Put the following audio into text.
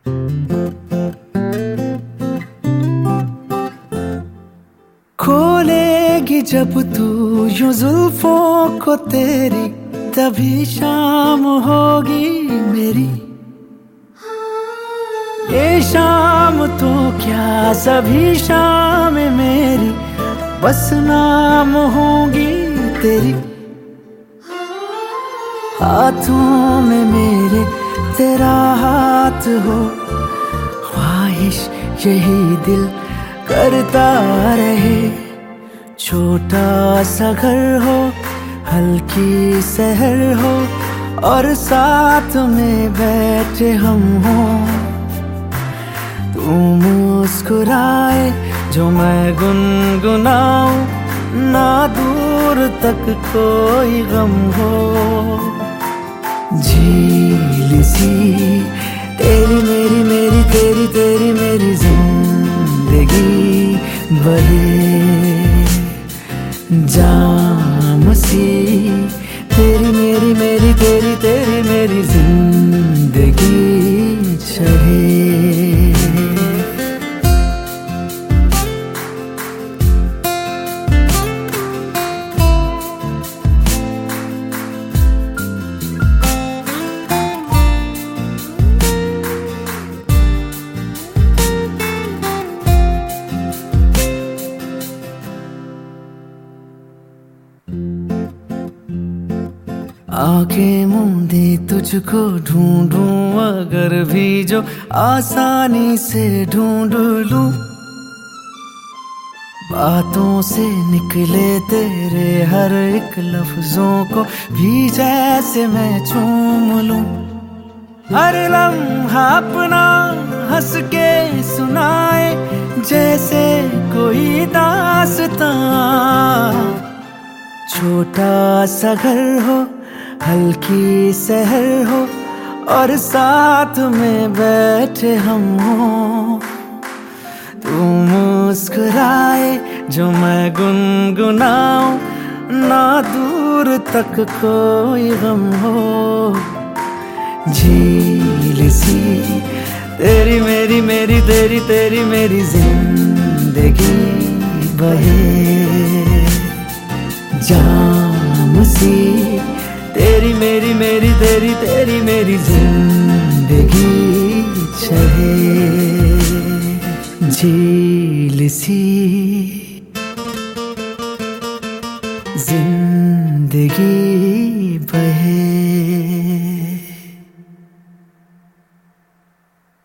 खोलेगी जब तू यूं जुल्फों को तेरी, तभी शाम होगी मेरी। ये शाम तो क्या सभी शाम मेरी, बस नाम होगी तेरी। हाथों में मेरे तेरा हाथ हो, ख्वाहिश यही दिल करता रहे। छोटा सा घर हो, हल्की सहर हो, और साथ में बैठे हम हो। तू मुस्कुराए जो मैं गुनगुनाऊं, ना दूर तक कोई गम हो। झील सी तेरी मेरी, मेरी तेरी, तेरी मेरी जिंदगी बहे। जाम सी तेरी मेरी, मेरी तेरी, तेरी मेरी जिंदगी चढ़े। आंखें मूंदे तुझको ढूंढूं, अगर भी जो आसानी से ढूंढ लूं। बातों से निकले तेरे हर एक लफ्जों को भी जैसे मैं चूम लूं। हर लम्हा अपना हंस के सुनाए, जैसे कोई दास्तां। छोटा सा घर हो, हल्की सहर हो, और साथ में बैठे हम हो। तू मुस्कुराए जो मैं गुनगुनाऊं, ना दूर तक कोई गम हो। झील सी तेरी मेरी, मेरी तेरी, तेरी मेरी जिंदगी बहे। जाम सी तेरी मेरी, मेरी तेरी, तेरी मेरी जिंदगी चढ़े। झील सी जिंदगी